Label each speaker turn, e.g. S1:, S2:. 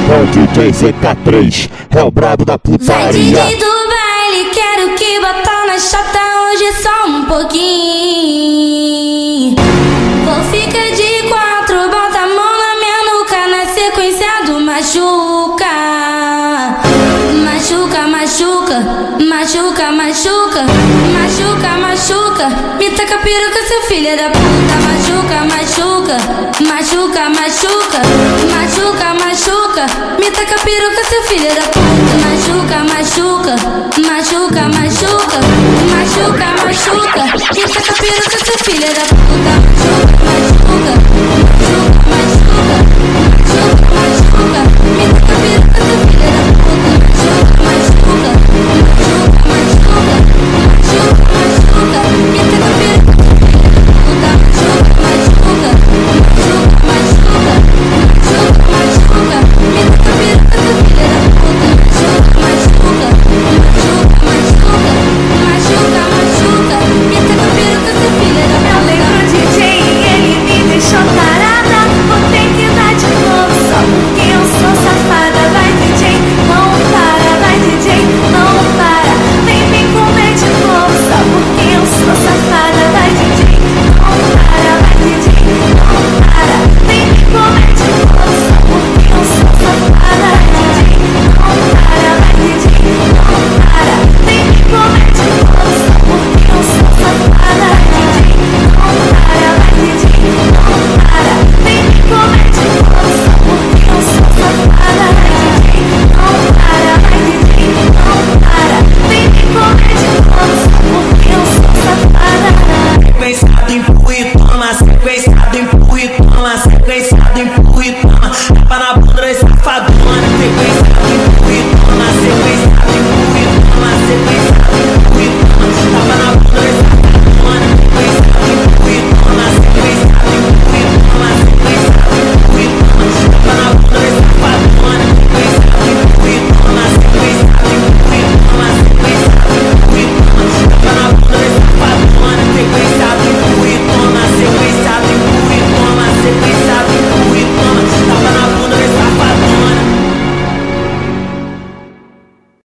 S1: É o DJ ZK3, é o brabo da
S2: Vai
S1: putaria.
S2: DJ do baile, quero que bota na chata hoje só um pouquinho. Vou ficar de quatro, bota a mão na minha nuca na sequência do machuca. Machuca, machuca, machuca, machuca, machuca, machuca. Me taca peruca, seu filho da puta. Machuca, machuca, machuca, machuca, machuca, machuca. Me taca peruca, seu filho da puta. Machuca, machuca, machuca, machuca, machuca, machuca. Me taca peruca, seu filho da puta. Machuca, machuca, machuca, machuca.